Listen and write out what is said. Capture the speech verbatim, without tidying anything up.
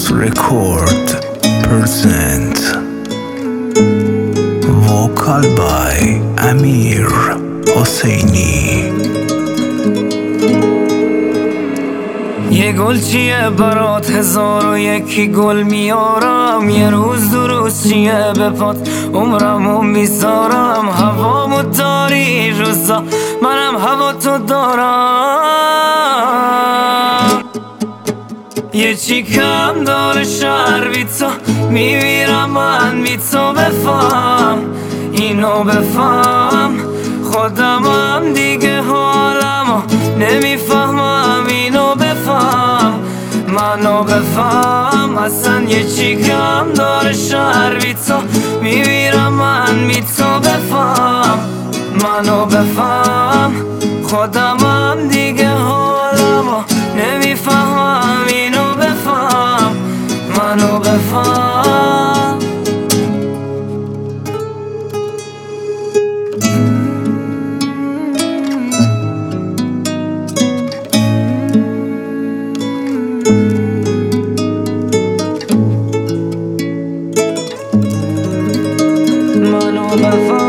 Record present vocal by امیر حسینی. یه گل چیه برات هزار و یکی گل میارم، یه روز دو روز چیه به پات عمرمو میذارم. هوامو داری روزا منم هوا تو دارم، یه چی کم داره شهر بی تو میمیرم من بی تو. بفهم اینو بفهم خودمم دیگه حالمو نمیفهمم. اینو بفهم منو بفهم اصلا یه چی کم داره شهر بی تو میمیرم من بی تو. بفهم منو بفهم خودمم دیگه حالمو نمیفهمم. اینو بفهم منو بفهم. منو بفهم